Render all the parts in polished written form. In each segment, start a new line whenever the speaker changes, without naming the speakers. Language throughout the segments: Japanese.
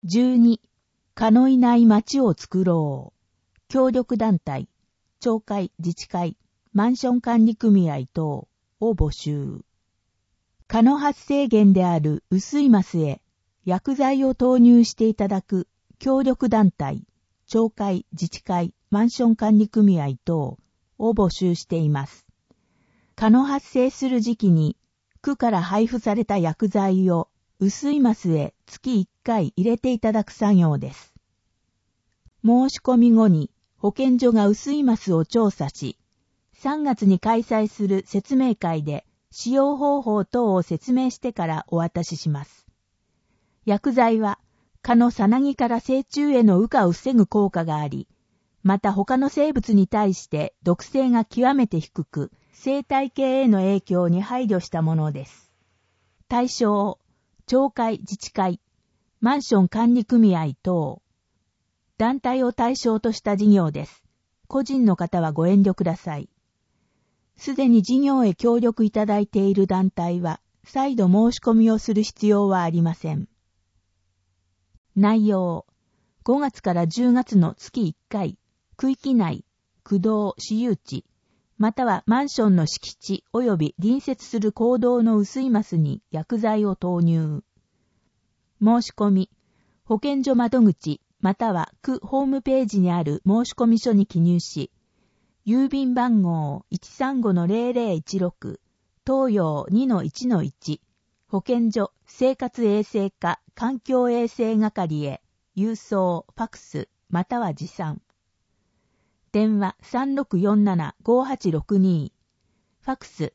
12、蚊のいない街を作ろう。協力団体、町会、自治会、マンション管理組合等を募集。蚊の発生源である薄いマスへ薬剤を投入していただく協力団体、町会、自治会、マンション管理組合等を募集しています。蚊の発生する時期に区から配布された薬剤を薄いマスへ月1回入れていただく作業です。申し込み後に保健所が薄いマスを調査し、3月に開催する説明会で使用方法等を説明してからお渡しします。薬剤は蚊のさなぎから成虫への羽化を防ぐ効果があり、また他の生物に対して毒性が極めて低く、生態系への影響に配慮したものです。対象、町会、自治会、マンション管理組合等、団体を対象とした事業です。個人の方はご遠慮ください。すでに事業へ協力いただいている団体は、再度申し込みをする必要はありません。内容、5月から10月の月1回、区域内、区道、私有地、またはマンションの敷地及び隣接する公道の薄いマスに薬剤を投入。申し込み、保健所窓口、または区ホームページにある申し込み書に記入し、郵便番号 135-0016、東洋 2-1-1、保健所生活衛生課環境衛生係へ郵送、ファクス、または持参。電話 3647-5862、ファクス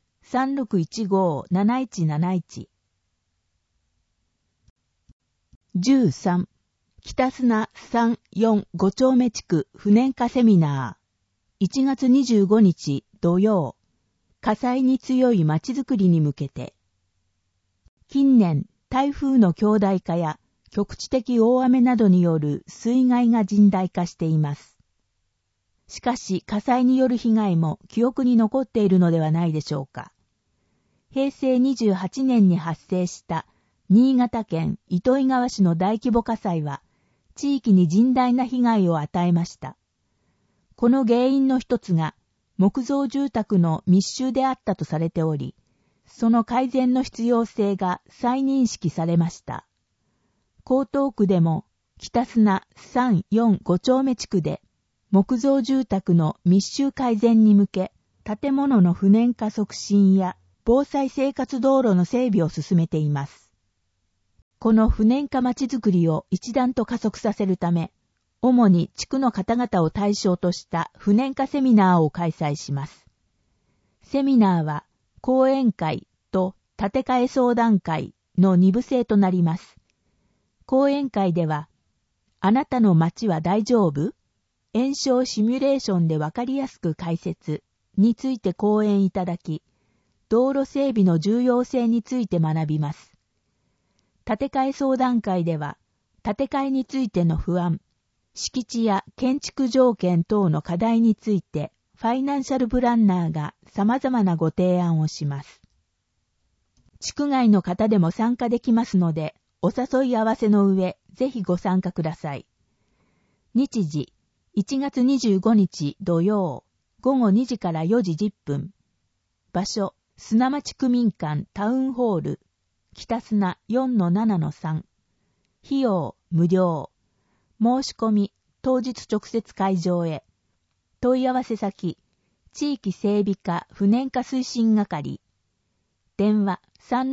3615-7171。13、北砂3、4、5丁目地区不燃化セミナー。1月25日土曜。火災に強い街づくりに向けて。近年、台風の強大化や局地的大雨などによる水害が甚大化しています。しかし火災による被害も記憶に残っているのではないでしょうか。平成28年に発生した新潟県糸魚川市の大規模火災は地域に甚大な被害を与えました。この原因の一つが木造住宅の密集であったとされており、その改善の必要性が再認識されました。江東区でも北砂3、4、5丁目地区で木造住宅の密集改善に向け、建物の不燃化促進や防災生活道路の整備を進めています。この不燃化まちづくりを一段と加速させるため、主に地区の方々を対象とした不燃化セミナーを開催します。セミナーは講演会と建て替え相談会の2部制となります。講演会では、あなたの町は大丈夫？延焼シミュレーションでわかりやすく解説について講演いただき、道路整備の重要性について学びます。建て替え相談会では、建て替えについての不安、敷地や建築条件等の課題について、ファイナンシャルプランナーが様々なご提案をします。地区外の方でも参加できますので、お誘い合わせの上、ぜひご参加ください。日時、1月25日土曜、午後2時から4時10分。場所、砂町区民館タウンホール、北砂 4-7-3。費用、無料。申し込み、当日直接会場へ。問い合わせ先、地域整備課不燃化推進係。電話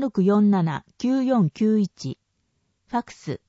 3647-9491。ファクス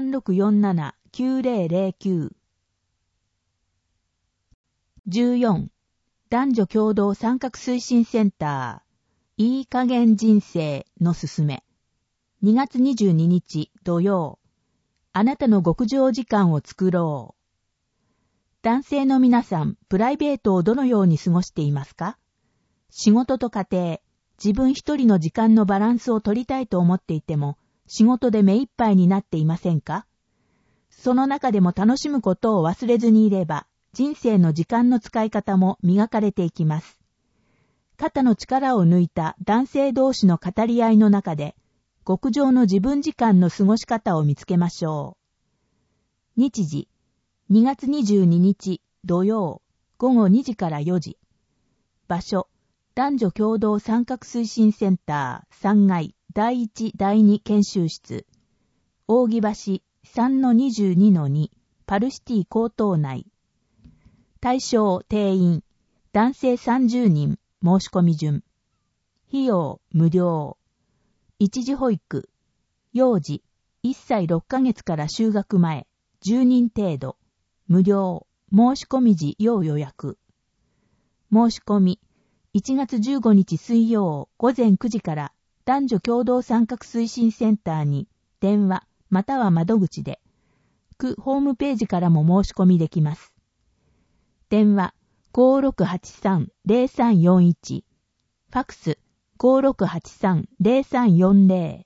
3647-9009。14. 男女共同参画推進センター、いい加減人生のすすめ。2月22日土曜。あなたの極上時間を作ろう。男性の皆さん、プライベートをどのように過ごしていますか？仕事と家庭、自分一人の時間のバランスを取りたいと思っていても、仕事で目いっぱいになっていませんか？その中でも楽しむことを忘れずにいれば、人生の時間の使い方も磨かれていきます。肩の力を抜いた男性同士の語り合いの中で、極上の自分時間の過ごし方を見つけましょう。 日時、2月22日土曜、午後2時から4時。場所、男女共同参画推進センター3階第1第2研修室。扇橋 3-22-2 パルシティ高等内。対象定員、男性30人、申し込み順。費用無料。一時保育。幼児、1歳6ヶ月から就学前、10人程度。無料。申し込み時要予約。申し込み。1月15日水曜午前9時から男女共同参画推進センターに電話または窓口で、区ホームページからも申し込みできます。電話 5683-0341 ファクス 5683-0340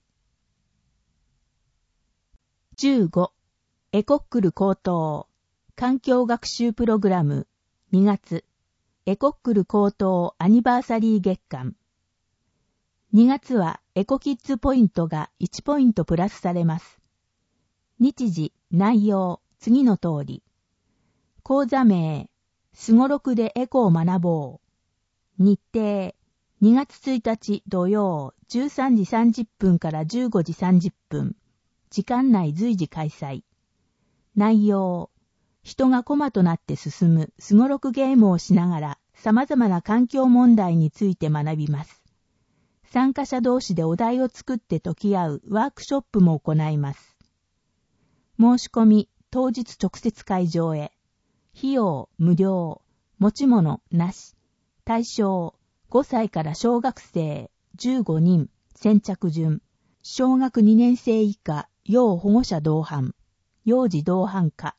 15. エコックル高等環境学習プログラム2月エコックル高等アニバーサリー月間2月はエコキッズポイントが1ポイントプラスされます。日時、内容、次の通り。講座名、すごろくでエコを学ぼう。日程、2月1日土曜13時30分から15時30分。時間内随時開催。内容、人がコマとなって進むすごろくゲームをしながら様々な環境問題について学びます。参加者同士でお題を作って解き合うワークショップも行います。申し込み、当日直接会場へ。費用、無料。持ち物、なし。対象、5歳から小学生、15人、先着順。小学2年生以下、要保護者同伴。幼児同伴化。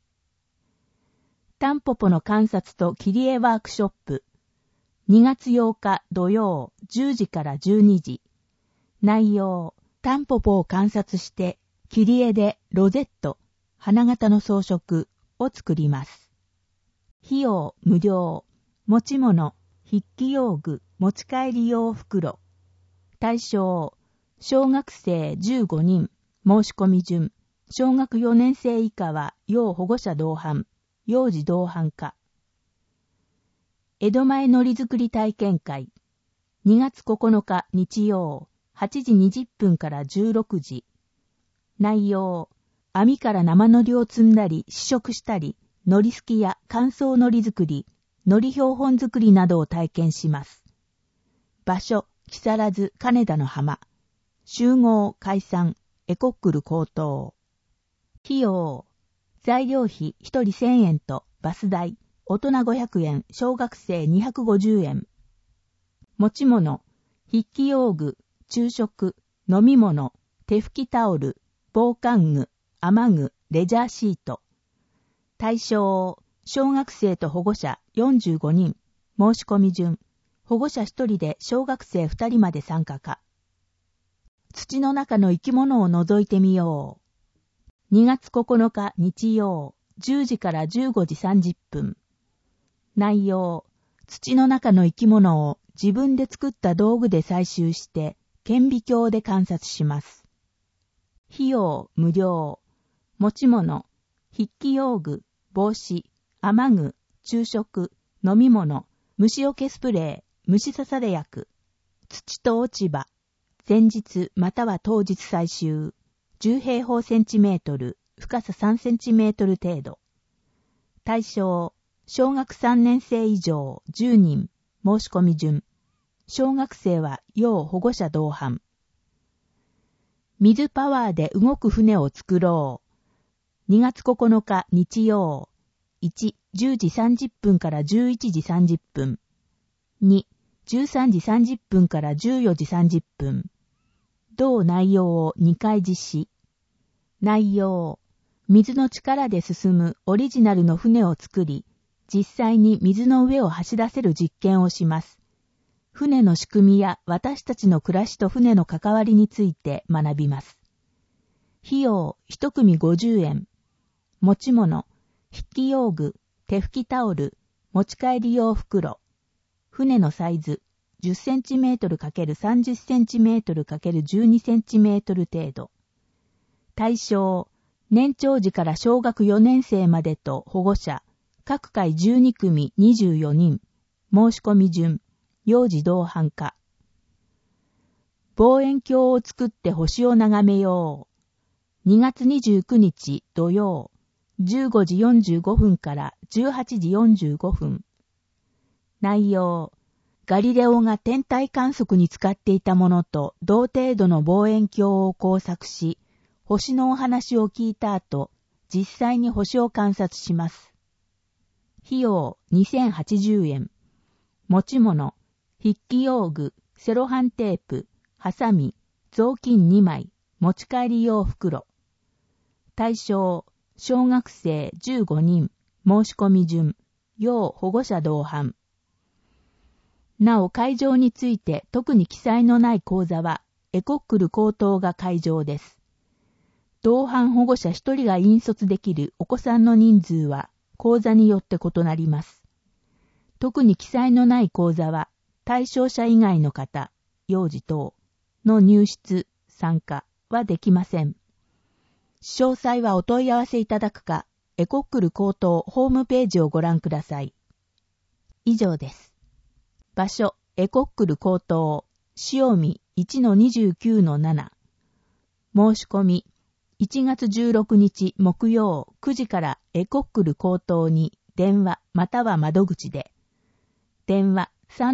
タンポポの観察と切り絵ワークショップ。2月8日土曜10時から12時。内容、タンポポを観察して切り絵でロゼット、花形の装飾を作ります。費用無料。持ち物、筆記用具、持ち帰り用袋。対象、小学生15人、申し込み順。小学4年生以下は要保護者同伴、幼児同伴化。江戸前海苔作り体験会。2月9日日曜、8時20分から16時。内容、網から生海苔を積んだり試食したり、海苔すきや乾燥海苔作り、海苔標本作りなどを体験します。場所、木更津金田の浜。集合解散、エコックル高等。費用、材料費1人1000円とバス代。大人500円、小学生250円。持ち物、筆記用具、昼食、飲み物、手拭きタオル、防寒具、雨具、レジャーシート。対象、小学生と保護者45人。申し込み順。保護者1人で小学生2人まで参加か。土の中の生き物を覗いてみよう。2月9日日曜、10時から15時30分。内容、土の中の生き物を自分で作った道具で採集して顕微鏡で観察します。費用無料。持ち物、筆記用具、帽子、雨具、昼食、飲み物、虫除けスプレー、虫刺され薬。土と落ち葉。前日または当日採集。10平方センチメートル、深さ3センチメートル程度。対象、小学3年生以上10人、申し込み順。小学生は要保護者同伴。水パワーで動く船を作ろう。2月9日日曜。1、10時30分から11時30分。2、13時30分から14時30分。同内容を2回実施。内容、水の力で進むオリジナルの船を作り、実際に水の上を走らせる実験をします。船の仕組みや私たちの暮らしと船の関わりについて学びます。費用1組50円。持ち物、筆記用具、手拭きタオル、持ち帰り用袋。船のサイズ、10センチメートル ×30センチメートル ×12センチメートル程度。対象、 年長児から小学4年生までと保護者、各回12組24人、申し込み順、幼児同伴化。望遠鏡を作って星を眺めよう。2月29日土曜、15時45分から18時45分。内容、ガリレオが天体観測に使っていたものと同程度の望遠鏡を工作し、星のお話を聞いた後、実際に星を観察します。費用2080円。持ち物、筆記用具、セロハンテープ、ハサミ、雑巾2枚、持ち帰り用袋。対象、小学生15人、申し込み順、要保護者同伴。なお会場について特に記載のない講座は、エコックル高等が会場です。同伴保護者1人が引率できるお子さんの人数は、講座によって異なります。特に記載のない講座は、対象者以外の方、幼児等の入室、参加はできません。詳細はお問い合わせいただくか、エコックル高等ホームページをご覧ください。以上です。場所、エコックル高等、潮見 1-29-7。申し込み、1月16日木曜9時からエコックル高等に電話または窓口で。電話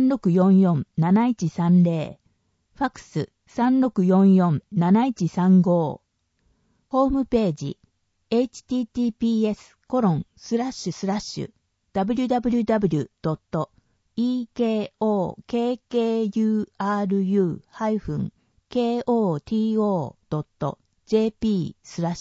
3644-7130。ファクス 3644-7135。ホームページ https://www.ekokkuru-koto.jp/。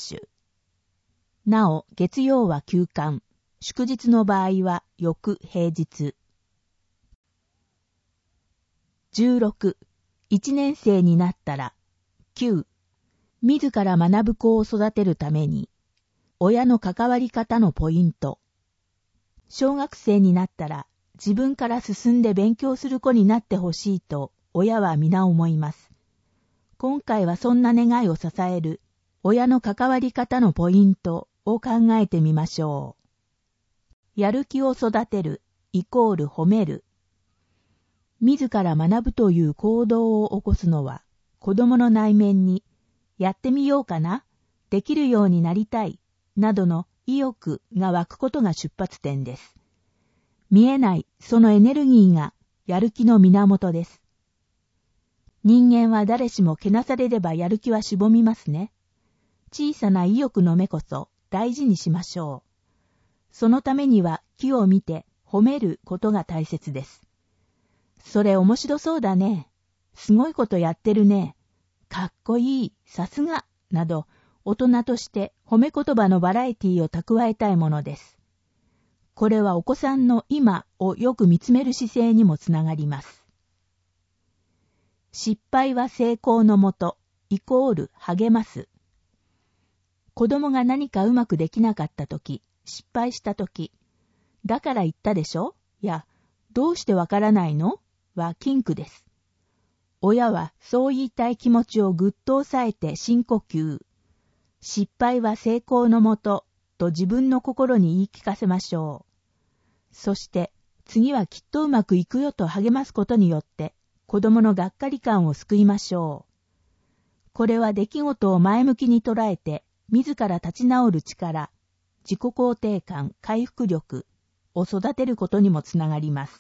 なお、月曜は休館、祝日の場合は翌平日。16、1年生になったら、9、自ら学ぶ子を育てるために、親の関わり方のポイント。小学生になったら、自分から進んで勉強する子になってほしいと、親は皆思います。今回はそんな願いを支える、親の関わり方のポイントを考えてみましょう。やる気を育てる、イコール褒める。自ら学ぶという行動を起こすのは、子供の内面に、やってみようかな、できるようになりたい、などの意欲が湧くことが出発点です。見えないそのエネルギーがやる気の源です。人間は誰しもけなされればやる気はしぼみますね。小さな意欲の目こそ大事にしましょう。そのためには木を見て褒めることが大切です。それ面白そうだね。すごいことやってるね。かっこいい、さすが、など、大人として褒め言葉のバラエティを蓄えたいものです。これはお子さんの今をよく見つめる姿勢にもつながります。失敗は成功のもと、イコール励ます。子供が何かうまくできなかったとき、失敗したとき、だから言ったでしょ？や、どうしてわからないの？は禁句です。親はそう言いたい気持ちをぐっと抑えて深呼吸。失敗は成功のもとと自分の心に言い聞かせましょう。そして次はきっとうまくいくよと励ますことによって子供のがっかり感を救いましょう。これは出来事を前向きに捉えて自ら立ち直る力、自己肯定感、回復力を育てることにもつながります。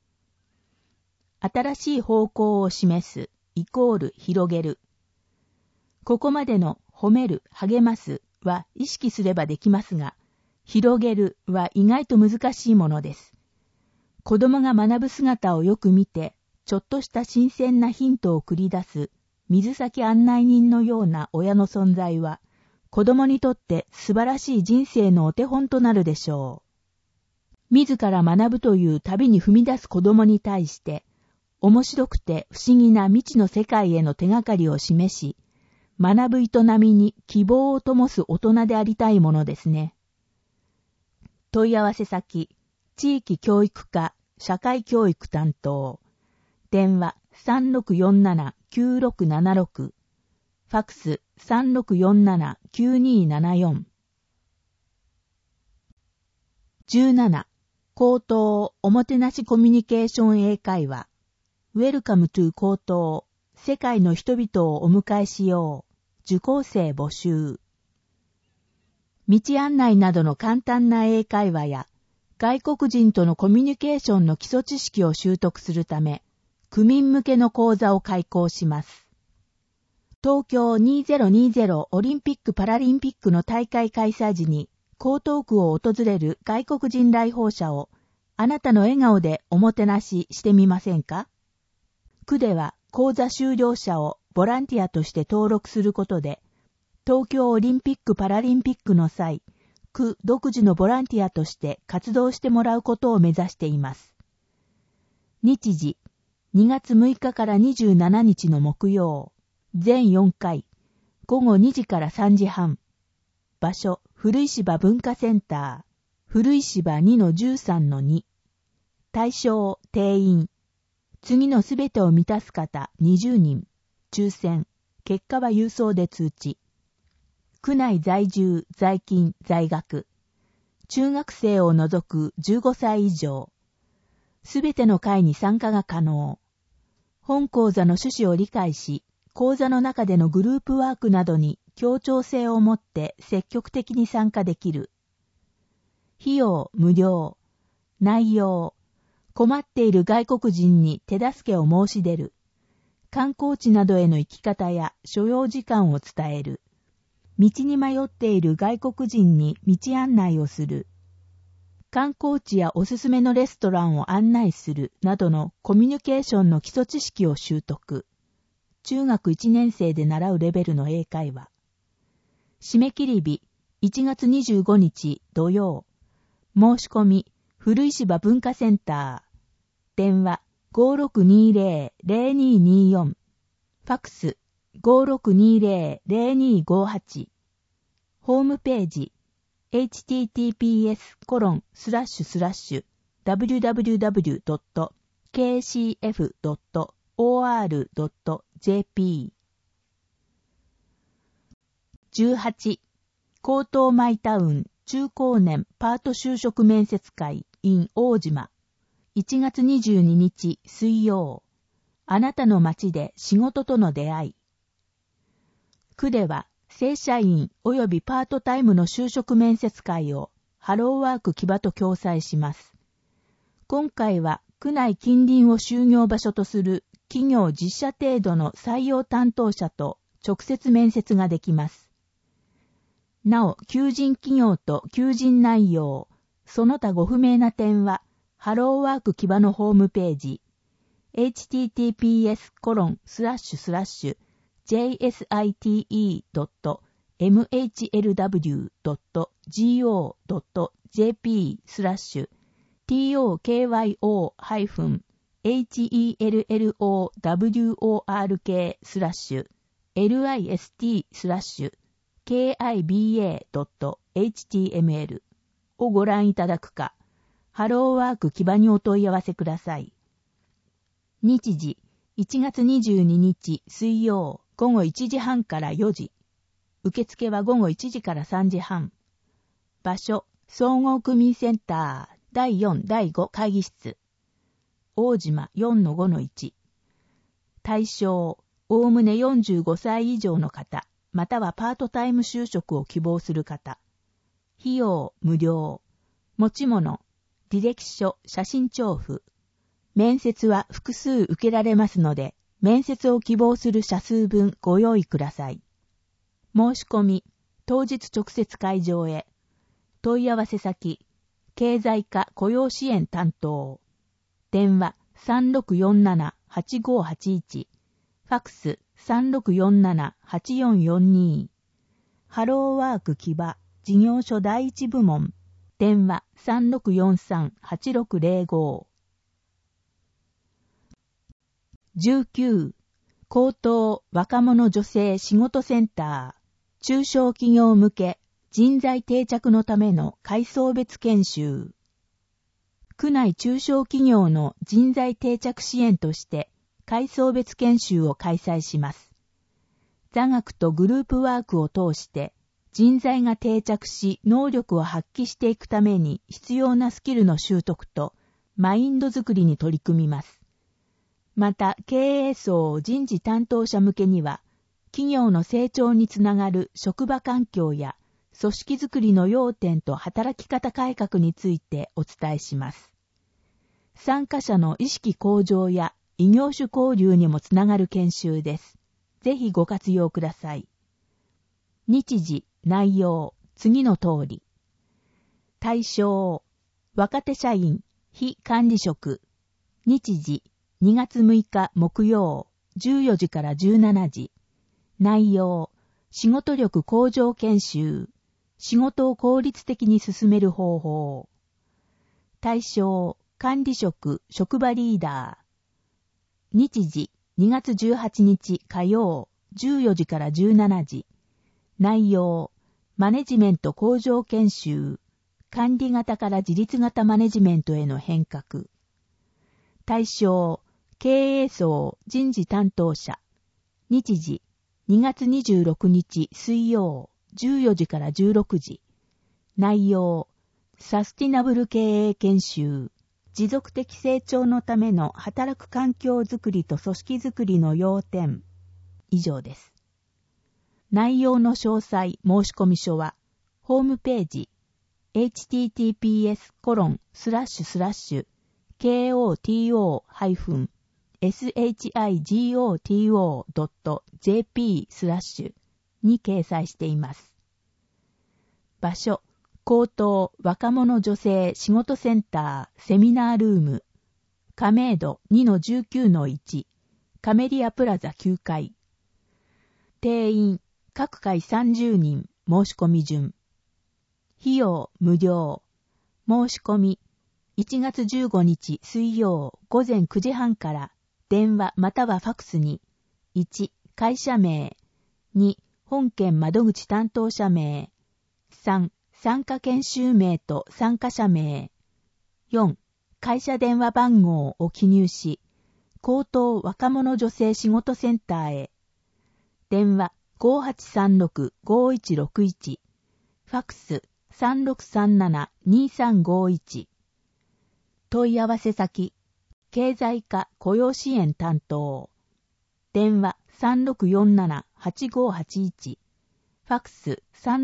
新しい方向を示す、イコール広げる。ここまでの褒める、励ますは意識すればできますが、広げるは意外と難しいものです。子供が学ぶ姿をよく見て、ちょっとした新鮮なヒントを繰り出す、水先案内人のような親の存在は、子供にとって素晴らしい人生のお手本となるでしょう。自ら学ぶという旅に踏み出す子供に対して、面白くて不思議な未知の世界への手がかりを示し、学ぶ営みに希望を灯す大人でありたいものですね。問い合わせ先、地域教育課、社会教育担当。電話 3647-9676。フファクス 3647-9274。17. 口頭おもてなしコミュニケーション英会話。Welcome to 口頭。世界の人々をお迎えしよう。受講生募集。道案内などの簡単な英会話や、外国人とのコミュニケーションの基礎知識を習得するため、区民向けの講座を開講します。東京2020オリンピック・パラリンピックの大会開催時に、江東区を訪れる外国人来訪者を、あなたの笑顔でおもてなししてみませんか？区では講座修了者をボランティアとして登録することで、東京オリンピック・パラリンピックの際、区独自のボランティアとして活動してもらうことを目指しています。日時、2月6日から27日の木曜、全4回、午後2時から3時半。場所、古石場文化センター、古石場 2-13-2。対象、定員。次のすべてを満たす方20人。抽選。結果は郵送で通知。区内在住、在勤、在学。中学生を除く15歳以上。すべての会に参加が可能。本講座の趣旨を理解し、講座の中でのグループワークなどに協調性を持って積極的に参加できる。費用無料。内容。困っている外国人に手助けを申し出る。観光地などへの行き方や所要時間を伝える。道に迷っている外国人に道案内をする。観光地やおすすめのレストランを案内するなどのコミュニケーションの基礎知識を習得。中学1年生で習うレベルの英会話。締め切り日、1月25日土曜。申し込み、古石場文化センター。電話、5620-0224。ファクス、5620-0258。ホームページ、https://www.kcf.or.jp。 18. 江東マイタウン中高年パート就職面接会 in 大島。1月22日水曜。あなたの街で仕事との出会い。区では正社員及びパートタイムの就職面接会をハローワーク木場と共催します。今回は区内近隣を就業場所とする企業10社程度の採用担当者と直接面接ができます。なお、求人企業と求人内容、その他ご不明な点は、ハローワーク木場のホームページ、https://jsitee.gov.jp/TOKYO-hellowork/kiba.html をご覧いただくか、ハローワーク木場にお問い合わせください。日時、1月22日水曜午後1時半から4時。受付は午後1時から3時半。場所、総合区民センター第4、第5会議室。大島 4-5-1。対象、おおむね45歳以上の方、またはパートタイム就職を希望する方。費用無料。持ち物、履歴書、写真帳付。面接は複数受けられますので、面接を希望する社数分ご用意ください。申し込み、当日直接会場へ。問い合わせ先、経済課雇用支援担当。電話3647-8581。ファクス3647-8442。ハローワーク木場事業所第一部門。電話3643-8605。19. 高等若者女性仕事センター中小企業向け人材定着のための階層別研修。区内中小企業の人材定着支援として階層別研修を開催します。 座学とグループワークを通して人材が定着し能力を発揮していくために必要なスキルの習得とマインドづくりに取り組みます。また経営層人事担当者向けには企業の成長につながる職場環境や組織づくりの要点と働き方改革についてお伝えします。参加者の意識向上や異業種交流にもつながる研修です。ぜひご活用ください。日時、内容、次の通り。対象、若手社員、非管理職。日時、2月6日木曜、14時から17時。内容、仕事力向上研修。仕事を効率的に進める方法。対象、管理職、職場リーダー。日時、2月18日火曜、14時から17時。内容、マネジメント向上研修。管理型から自立型マネジメントへの変革。対象、経営層、人事担当者。日時、2月26日水曜、14時から16時。内容、サスティナブル経営研修。持続的成長のための働く環境づくりと組織づくりの要点。以上です。内容の詳細申込書は、ホームページ、https://koto.shigoto.jp/ に掲載しています。場所、高等若者女性仕事センターセミナールーム、亀戸 2-19-1、カメリアプラザ9階。定員、各回30人、申し込み順。費用、無料。申し込み、1月15日水曜午前9時半から電話またはファクスに、1、会社名、2、本件窓口担当者名、3、参加研修名と参加者名、4、会社電話番号を記入し、高等若者女性仕事センターへ。電話 5836-5161、ファクス 3637-2351。問い合わせ先、経済課雇用支援担当。電話 3647-8581、ファクス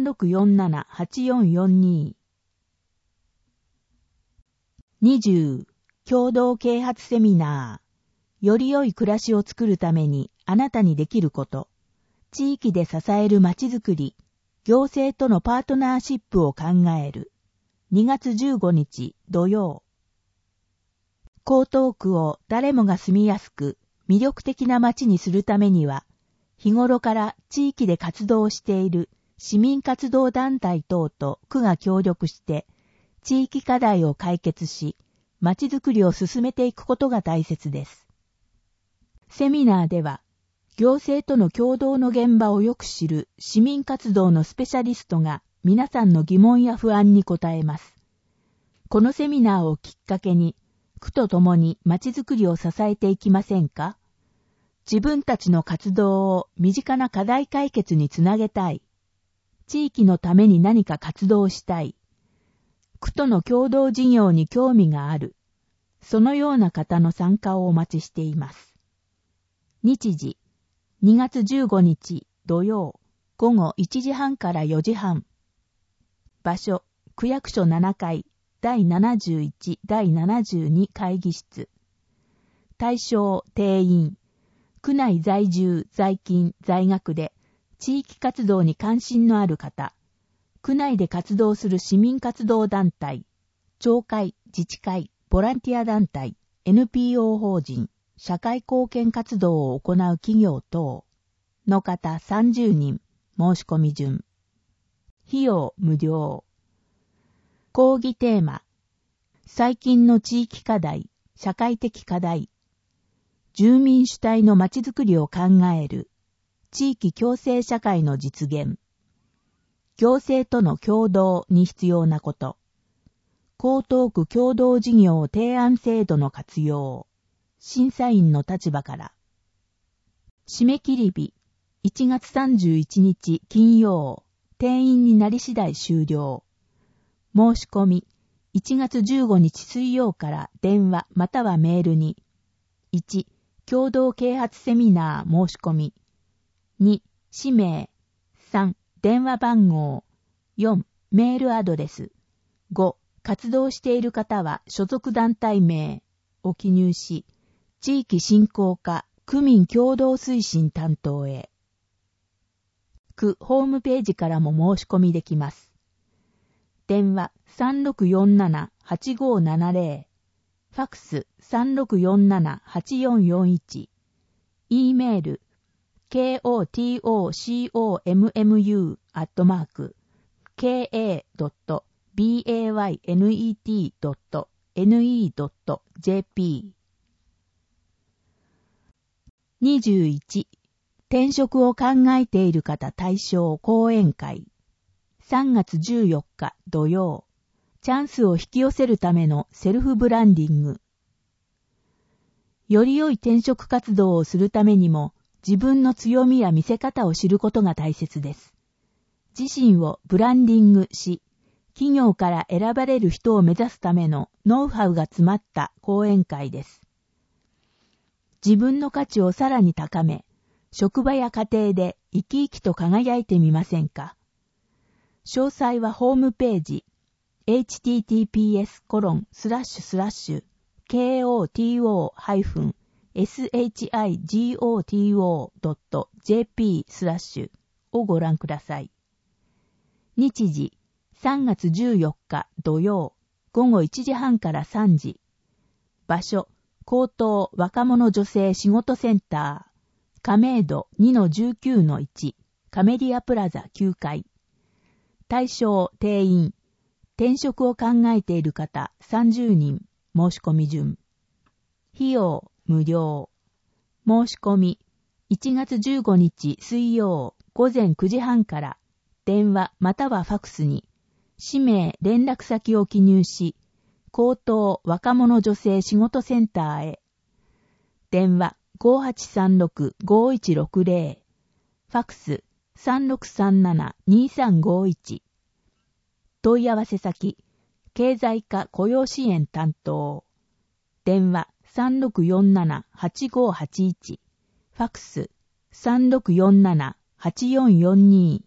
3647-8442。20. 共同啓発セミナー。より良い暮らしを作るためにあなたにできること。地域で支えるまちづくり。行政とのパートナーシップを考える。2月15日土曜。江東区を誰もが住みやすく魅力的な街にするためには、日頃から地域で活動している市民活動団体等と区が協力して、地域課題を解決し、街づくりを進めていくことが大切です。セミナーでは、行政との共同の現場をよく知る市民活動のスペシャリストが皆さんの疑問や不安に答えます。このセミナーをきっかけに、区と共に街づくりを支えていきませんか？自分たちの活動を身近な課題解決につなげたい。地域のために何か活動したい。区との共同事業に興味がある。そのような方の参加をお待ちしています。日時、2月15日土曜午後1時半から4時半。場所、区役所7階第71、第72会議室。対象、定員。区内在住、在勤、在学で地域活動に関心のある方。区内で活動する市民活動団体、町会、自治会、ボランティア団体、NPO 法人、社会貢献活動を行う企業等の方30人、申し込み順。費用無料。講義テーマ、最近の地域課題、社会的課題。住民主体のまちづくりを考える。地域共生社会の実現。行政との共同に必要なこと。江東区共同事業提案制度の活用。審査員の立場から。締め切り日、 1月31日金曜、定員になり次第終了。申し込み、1月15日水曜から電話またはメールに。1、共同啓発セミナー申し込み。2、氏名。3、電話番号。4、メールアドレス。5、活動している方は所属団体名を記入し、地域振興課区民共同推進担当へ。区ホームページからも申し込みできます。電話 3647-8570、ファクス 3647-8441、E メール koto.ca.ka.baynet.ne.jp。 21、転職を考えている方対象講演会。3月14日土曜、チャンスを引き寄せるためのセルフブランディング。より良い転職活動をするためにも、自分の強みや見せ方を知ることが大切です。自身をブランディングし、企業から選ばれる人を目指すためのノウハウが詰まった講演会です。自分の価値をさらに高め、職場や家庭で生き生きと輝いてみませんか。詳細はホームページ https://koto-shigoto.jp/ をご覧ください。日時3月14日土曜午後1時半から3時。場所高等若者女性仕事センター亀戸 2-19-1 カメリアプラザ9階。対象定員転職を考えている方30人申し込み順。費用無料。申し込み1月15日水曜午前9時半から電話またはファクスに氏名連絡先を記入し、高等若者女性仕事センターへ。電話 5836-5160、ファクス 3637-2351。問い合わせ先、経済課雇用支援担当。電話 3647-8581、ファクス 3647-8442。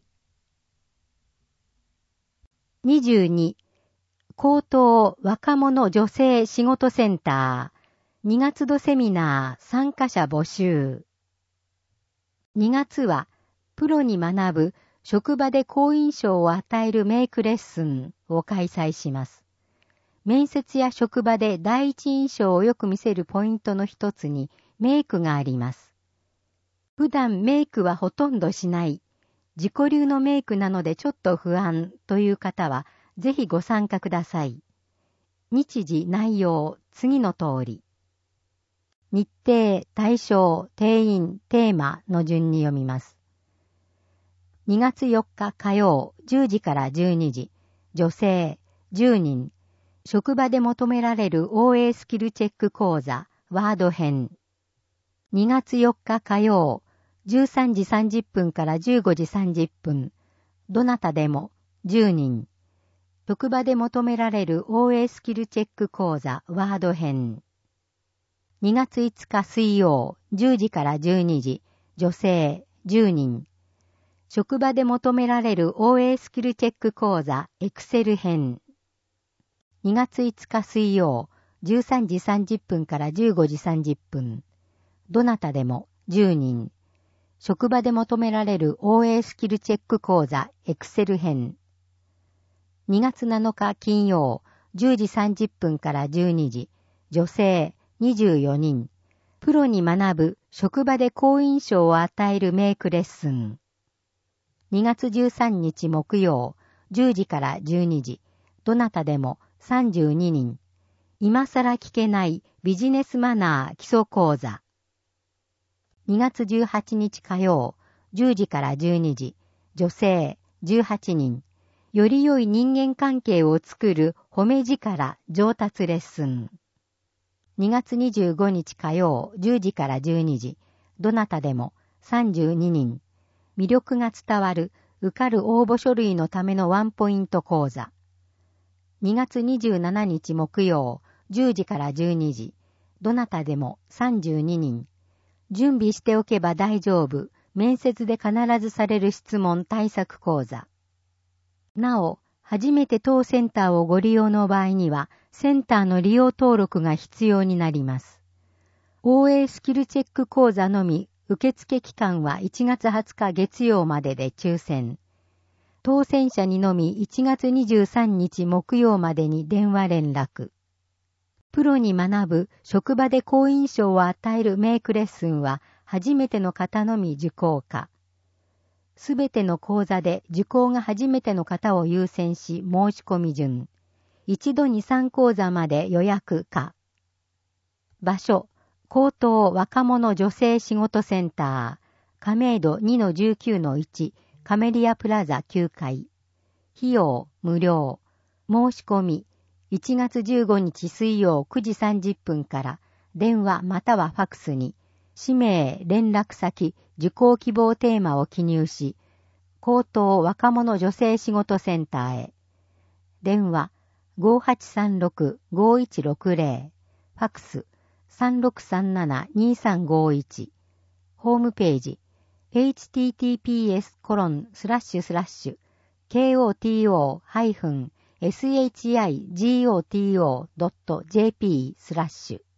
22、高等若者女性仕事センター、2月度セミナー参加者募集。2月は、プロに学ぶ職場で好印象を与えるメイクレッスンを開催します。面接や職場で第一印象をよく見せるポイントの一つにメイクがあります。普段メイクはほとんどしない、自己流のメイクなのでちょっと不安という方は、ぜひご参加ください。日時内容、次の通り。日程、対象、定員、テーマの順に読みます。2月4日火曜10時から12時、女性10人、職場で求められる OA スキルチェック講座、ワード編。2月4日火曜13時30分から15時30分、どなたでも10人、職場で求められる OA スキルチェック講座、ワード編。2月5日水曜10時から12時、女性10人、職場で求められる OA スキルチェック講座、エクセル編。2月5日水曜、13時30分から15時30分。どなたでも10人。職場で求められる OA スキルチェック講座、エクセル編。2月7日金曜、10時30分から12時。女性24人。プロに学ぶ職場で好印象を与えるメイクレッスン。2月13日木曜、10時から12時。どなたでも32人。今更聞けないビジネスマナー基礎講座。2月18日火曜、10時から12時。女性18人。より良い人間関係を作る褒め力上達レッスン。2月25日火曜、10時から12時。どなたでも32人。 魅力が伝わる受かる応募書類のためのワンポイント講座。2月27日木曜、10時から12時。どなたでも32人。準備しておけば大丈夫。面接で必ずされる質問対策講座。なお、初めて当センターをご利用の場合には、センターの利用登録が必要になります。OA スキルチェック講座のみ、受付期間は1月20日月曜までで抽選。当選者にのみ1月23日木曜までに電話連絡。プロに学ぶ職場で好印象を与えるメイクレッスンは初めての方のみ受講可。すべての講座で受講が初めての方を優先し申し込み順。一度に3講座まで予約可。場所、高等若者女性仕事センター、亀戸 2-19-1、カメリアプラザ9階。費用無料。申し込み、1月15日水曜9時30分から電話またはファクスに、氏名、連絡先、受講希望テーマを記入し、高等若者女性仕事センターへ。電話 5836-5160、ファクス 3637-2351、ホームページ https://koto-shigoto.jp/